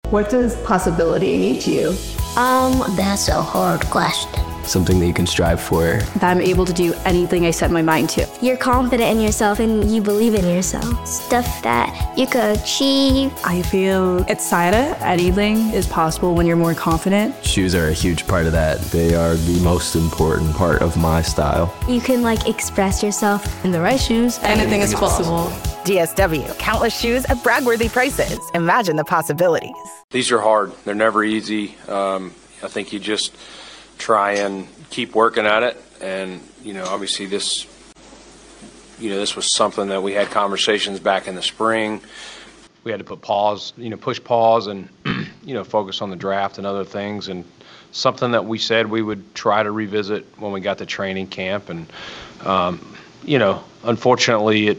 What does possibility mean to you? That's a hard question. Something that you can strive for. That I'm able to do anything I set my mind to. You're confident in yourself and you believe in yourself. Stuff that you could achieve. I feel excited. Anything is possible when you're more confident. Shoes are a huge part of that. They are the most important part of my style. You can express yourself. In the right shoes, anything is possible. DSW, countless shoes at brag-worthy prices. Imagine the possibilities. These are hard. They're never easy. I think you just try and keep working at it. And, obviously this was something that we had conversations back in the spring. We had to put push pause and, focus on the draft and other things. And something that we said we would try to revisit when we got to training camp. And, unfortunately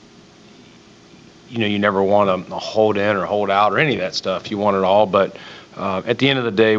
you never want to hold in or hold out or any of that stuff. You want it all. But at the end of the day,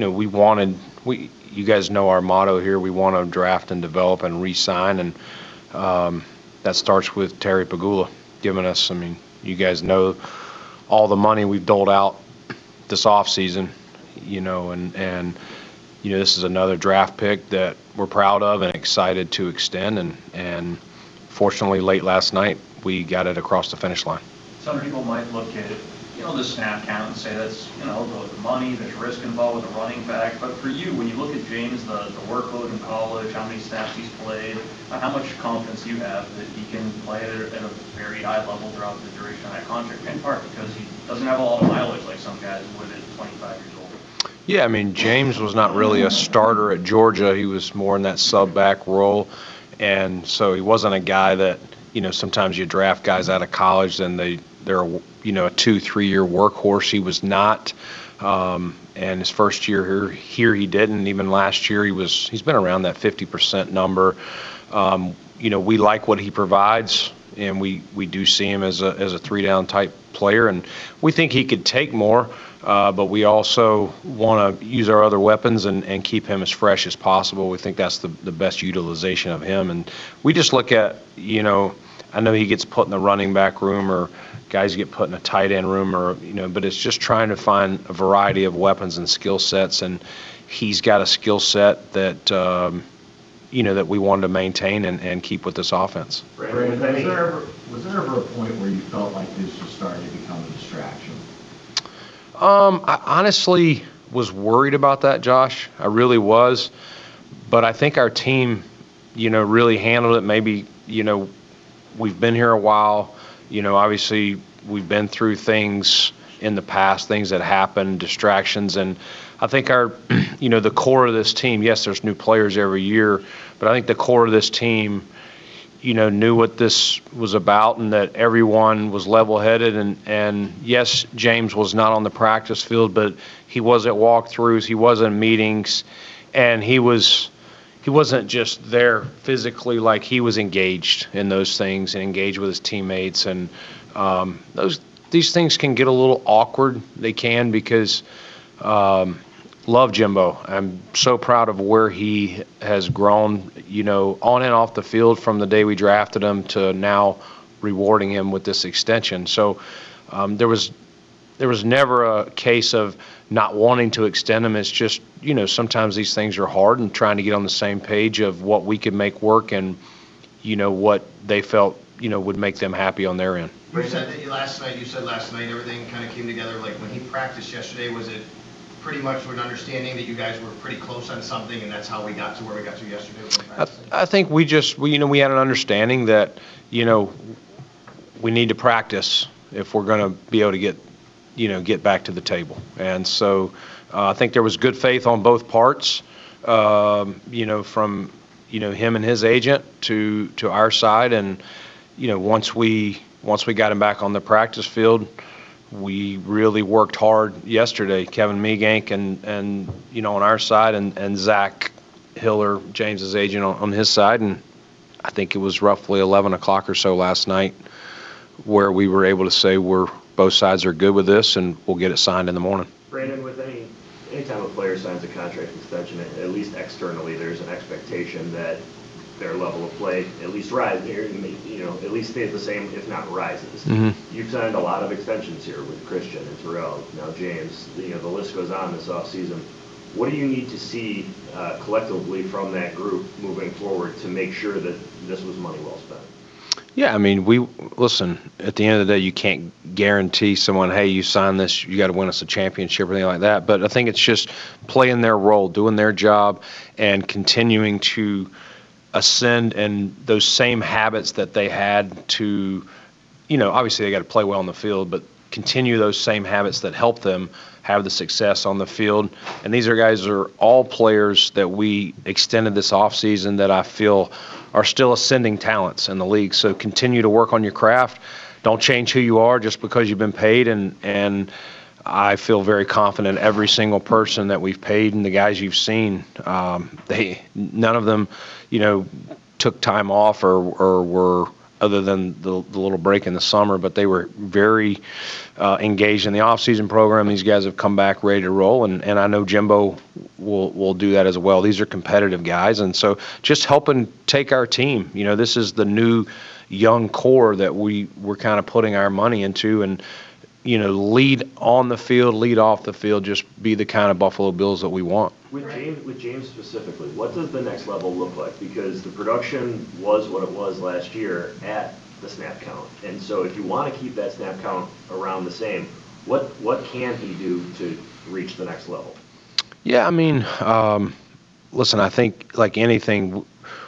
you guys know our motto here. We want to draft and develop and re-sign, and that starts with Terry Pegula giving us. You guys know all the money we've doled out this offseason, and this is another draft pick that we're proud of and excited to extend, and fortunately late last night we got it across the finish line. Some people might look at the snap count and say that's, the money, there's risk involved with the running back. But for you, when you look at James, the workload in college, how many snaps he's played, how much confidence you have that he can play at a very high level throughout the duration of that contract, in part because he doesn't have a lot of mileage like some guys would at 25 years old. Yeah, James was not really a starter at Georgia. He was more in that sub-back role. And so he wasn't a guy that, sometimes you draft guys out of college and they're a 2-3 year workhorse. He was not. And his first year here he didn't. Even last year he's been around that 50% number. We like what he provides, and we do see him as a 3-down type player, and we think he could take more. But we also want to use our other weapons and keep him as fresh as possible. We think that's the best utilization of him. And we just look at, I know he gets put in the running back room or guys get put in a tight end room but it's just trying to find a variety of weapons and skill sets. And he's got a skill set that, that we wanted to maintain and keep with this offense. Brandon, was there ever a point where you felt like this was starting to become a distraction? I honestly was worried about that, Josh. I really was. But I think our team, really handled it. Maybe, we've been here a while. Obviously we've been through things in the past, things that happened, distractions. And I think our, the core of this team, yes, there's new players every year, but I think the core of this team, knew what this was about and that everyone was level-headed. And yes, James was not on the practice field, but he was at walkthroughs, he was in meetings, and he wasn't just there physically, like he was engaged in those things and engaged with his teammates. And these things can get a little awkward. They can, because love Jimbo. I'm so proud of where he has grown, on and off the field from the day we drafted him to now rewarding him with this extension. So there was never a case of not wanting to extend him. It's just, sometimes these things are hard, and trying to get on the same page of what we could make work and, what they felt, would make them happy on their end. You said last night everything kind of came together. Like when he practiced yesterday, was it pretty much with an understanding that you guys were pretty close on something, and that's how we got to where we got to yesterday? I think we had an understanding that, we need to practice if we're going to be able to get back to the table. And so I think there was good faith on both parts, from, him and his agent to our side. And, once we got him back on the practice field, we really worked hard yesterday. Kevin Meegank and on our side, and Zach Hiller, James's agent, on his side. And I think it was roughly 11 o'clock or so last night where we were able to say both sides are good with this, and we'll get it signed in the morning. Brandon, with anytime a player signs a contract extension, at least externally, there's an expectation that their level of play at least rise, at least stay the same, if not rises. You've signed a lot of extensions here with Christian and Terrell, now James. The list goes on this offseason. What do you need to see collectively from that group moving forward to make sure that this was money well spent? Yeah, I mean, listen, at the end of the day, you can't guarantee someone, hey, you sign this, you got to win us a championship or anything like that. But I think it's just playing their role, doing their job, and continuing to ascend in those same habits that they had to, obviously they got to play well on the field, but continue those same habits that help them have the success on the field. And these guys are all players that we extended this offseason that I feel are still ascending talents in the league. So continue to work on your craft. Don't change who you are just because you've been paid. And I feel very confident every single person that we've paid and the guys you've seen, none of them, took time off or were, other than the little break in the summer, but they were very engaged in the off-season program. These guys have come back ready to roll, and I know Jimbo will do that as well. These are competitive guys, and so just helping take our team. This is the new young core that we're kind of putting our money into, and lead on the field, lead off the field, just be the kind of Buffalo Bills that we want. With James specifically, what does the next level look like? Because the production was what it was last year at the snap count. And so if you want to keep that snap count around the same, what can he do to reach the next level? Yeah, I mean, listen, I think like anything,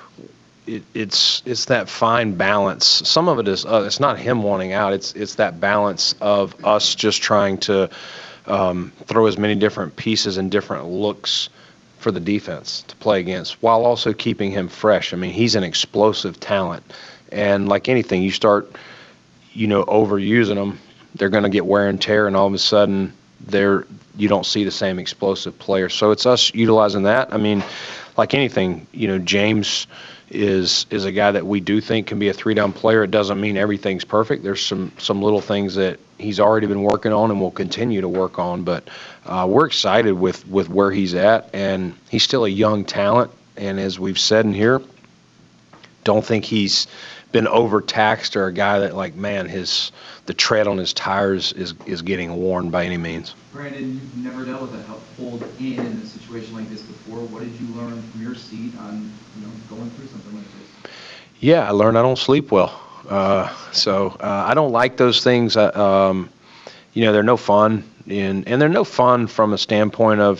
it's that fine balance. Some of it is it's not him wanting out. It's that balance of us just trying to throw as many different pieces and different looks for the defense to play against, while also keeping him fresh. I mean, he's an explosive talent, and like anything, you start, overusing them, they're going to get wear and tear, and all of a sudden, you don't see the same explosive player. So it's us utilizing that. I mean, like anything, James is a guy that we do think can be a three-down player. It doesn't mean everything's perfect. There's some little things that he's already been working on and will continue to work on. But we're excited with where he's at, and he's still a young talent. And as we've said in here, don't think he's been overtaxed or a guy that, like, man, the tread on his tires is getting worn by any means. Brandon, you've never dealt with a hold in a situation like this before. What did you learn from your seat on going through something like this? Yeah, I learned I don't sleep well. So I don't like those things. They're no fun, and they're no fun from a standpoint of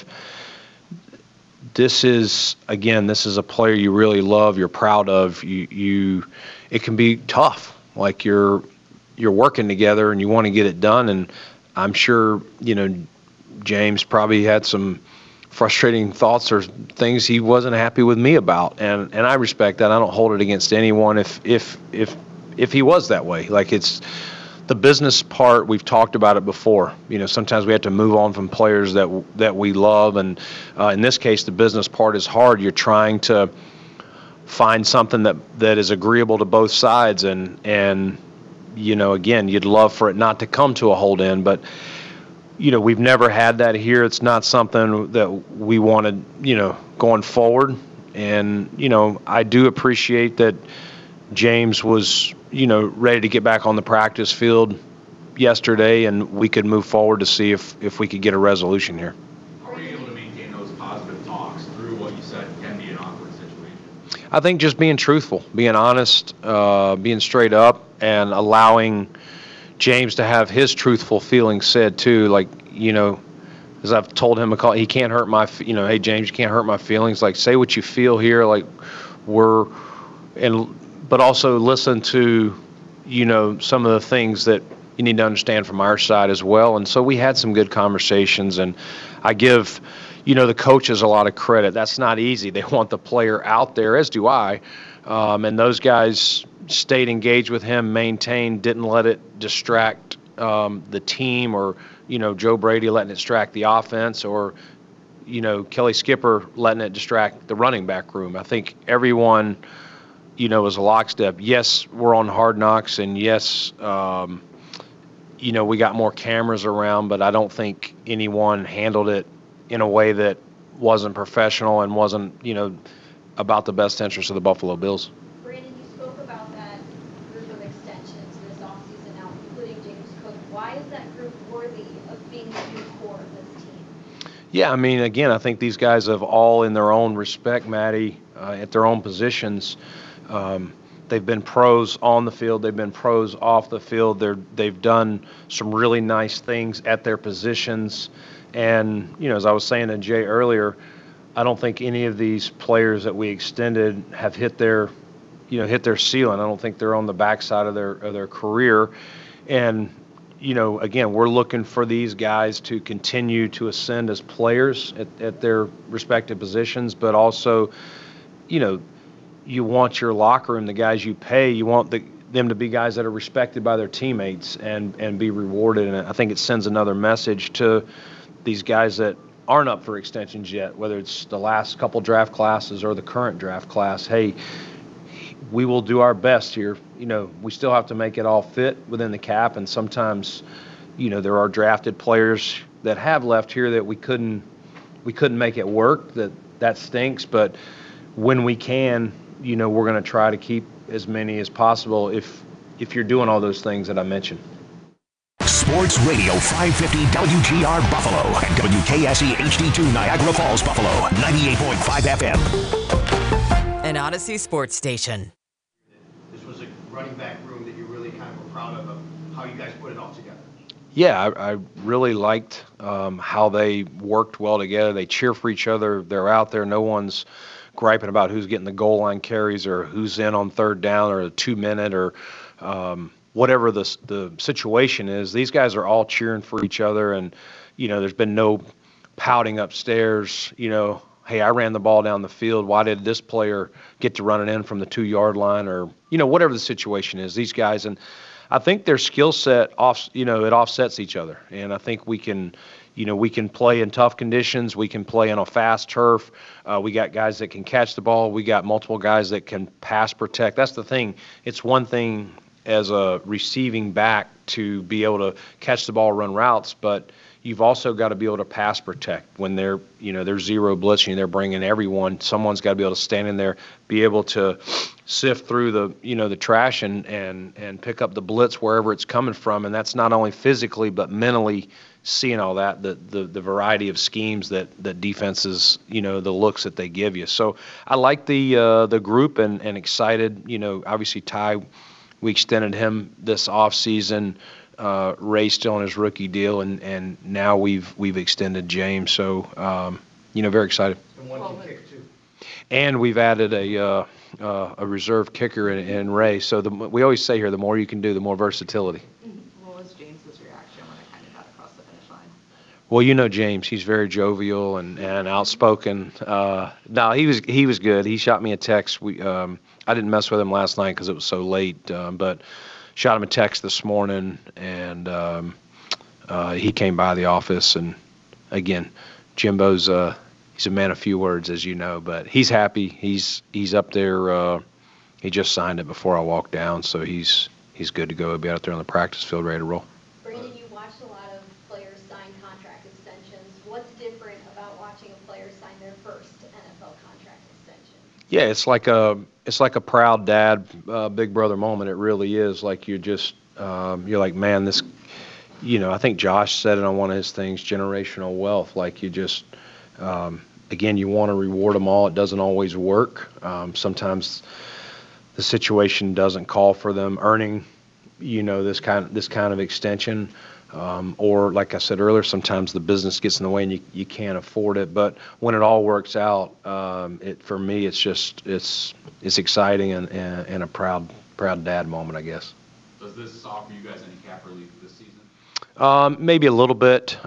this is a player you really love, you're proud of. It can be tough. Like you're working together and you want to get it done, and I'm sure James probably had some frustrating thoughts or things he wasn't happy with me about, and I respect that. I don't hold it against anyone if he was that way. Like, it's the business part. We've talked about it before. Sometimes we have to move on from players that we love, and in this case, the business part is hard. You're trying to find something that is agreeable to both sides, and again, you'd love for it not to come to a hold in, but we've never had that here. It's not something that we wanted, going forward. And, I do appreciate that James was, ready to get back on the practice field yesterday, and we could move forward to see if we could get a resolution here. How were you able to maintain those positive talks through what you said can be an awkward situation? I think just being truthful, being honest, being straight up, and allowing James to have his truthful feelings said too. Like, as I've told him, he can't hurt my, hey James, you can't hurt my feelings. Like, say what you feel here. Like, but also listen to, some of the things that you need to understand from our side as well. And so we had some good conversations, and I give, the coaches a lot of credit. That's not easy. They want the player out there, as do I. And those guys stayed engaged with him, maintained, didn't let it distract the team, or Joe Brady letting it distract the offense, or Kelly Skipper letting it distract the running back room. I think everyone was a lockstep. Yes, we're on Hard Knocks, and yes, we got more cameras around, but I don't think anyone handled it in a way that wasn't professional and wasn't about the best interest of the Buffalo Bills. Brandon, you spoke about that group of extensions this offseason now, including James Cook. Why is that group worthy of being the new core of this team? Yeah, I mean, again, I think these guys have all, in their own respect, Maddie, at their own positions. They've been pros on the field. They've been pros off the field. They've done some really nice things at their positions. And, as I was saying to Jay earlier, I don't think any of these players that we extended have hit their ceiling. I don't think they're on the backside of their career. And, again, we're looking for these guys to continue to ascend as players at their respective positions, but also, you want your locker room, the guys you pay, you want them to be guys that are respected by their teammates and be rewarded. And I think it sends another message to these guys that aren't up for extensions yet, whether it's the last couple draft classes or the current draft class. Hey, we will do our best here. We still have to make it all fit within the cap, and sometimes, there are drafted players that have left here that we couldn't make it work. That stinks, but when we can, we're going to try to keep as many as possible if you're doing all those things that I mentioned. Sports Radio 550 WGR Buffalo and WKSE HD2 Niagara Falls, Buffalo, 98.5 FM. An Odyssey sports station. This was a running back room that you really kind of were proud of how you guys put it all together. Yeah, I really liked how they worked well together. They cheer for each other. They're out there. No one's griping about who's getting the goal line carries or who's in on third down or a 2-minute or whatever the situation is. These guys are all cheering for each other, and there's been no pouting upstairs. Hey, I ran the ball down the field. Why did this player get to run it in from the 2-yard line, or whatever the situation is? These guys, and I think their skill set it offsets each other, and I think we can. We can play in tough conditions. We can play on a fast turf. We got guys that can catch the ball. We got multiple guys that can pass protect. That's the thing. It's one thing as a receiving back to be able to catch the ball, run routes, but you've also got to be able to pass protect when they're zero blitzing. They're bringing everyone. Someone's got to be able to stand in there, be able to sift through the trash and pick up the blitz wherever it's coming from. And that's not only physically but mentally. Seeing all that, the variety of schemes that defenses, the looks that they give you. So I like the group and excited. Obviously Ty, we extended him this offseason. Ray still on his rookie deal, and now we've extended James. So very excited. And one can kick too. And we've added a reserve kicker in Ray. So we always say here, the more you can do, the more versatility. Well, James, he's very jovial and outspoken. No, he was good. He shot me a text. I didn't mess with him last night because it was so late, but shot him a text this morning, and he came by the office. And again, Jimbo's he's a man of few words, as you know, but he's happy. He's up there. He just signed it before I walked down, so he's good to go. He'll be out there on the practice field ready to roll. Brandon, you watched a lot of players sign contract extensions. What's different about watching a player sign their first NFL contract extension? Yeah, it's like a proud dad, big brother moment. It really is. Like you're like, man, this. I think Josh said it on one of his things, generational wealth. Like you just, again, you want to reward them all. It doesn't always work. Sometimes the situation doesn't call for them earning, this kind of extension. Or like I said earlier, sometimes the business gets in the way and you can't afford it. But when it all works out, for me, it's exciting and a proud dad moment, I guess. Does this offer you guys any cap relief this season? Maybe a little bit.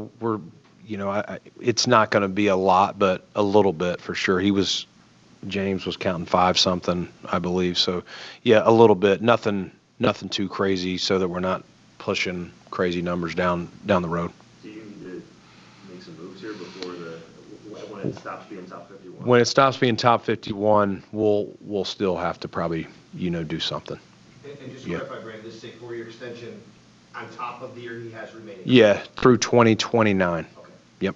It's not going to be a lot, but a little bit for sure. James was counting 5 something, I believe. So yeah, a little bit. Nothing too crazy, so that we're not pushing crazy numbers down the road. Do you need to make some moves here before when it stops being top 51? When it stops being top 51, we'll still have to probably do something. And just to clarify, Brandon, this is a 4-year extension on top of the year he has remaining. Yeah, through 2029.